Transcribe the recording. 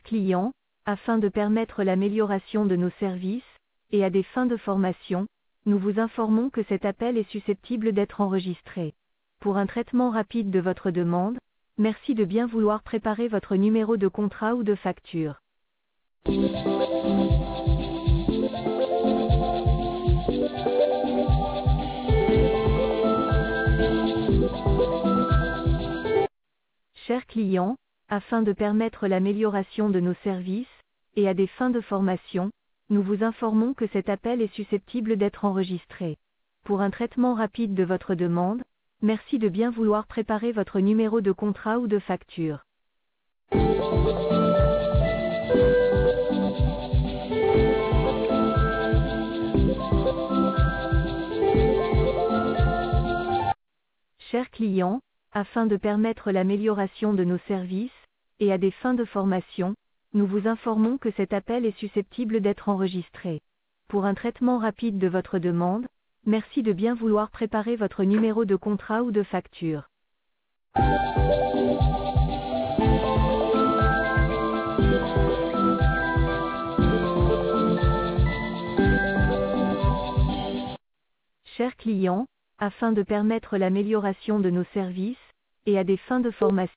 Chers clients, afin de permettre l'amélioration de nos services, et à des fins de formation, nous vous informons que cet appel est susceptible d'être enregistré. Pour un traitement rapide de votre demande, merci de bien vouloir préparer votre numéro de contrat ou de facture. Chers clients, afin de permettre l'amélioration de nos services, et à des fins de formation, nous vous informons que cet appel est susceptible d'être enregistré. Pour un traitement rapide de votre demande, merci de bien vouloir préparer votre numéro de contrat ou de facture. Chers clients, afin de permettre l'amélioration de nos services, et à des fins de formation, nous vous informons que cet appel est susceptible d'être enregistré. Pour un traitement rapide de votre demande, merci de bien vouloir préparer votre numéro de contrat ou de facture. Chers clients, afin de permettre l'amélioration de nos services, et à des fins de formation,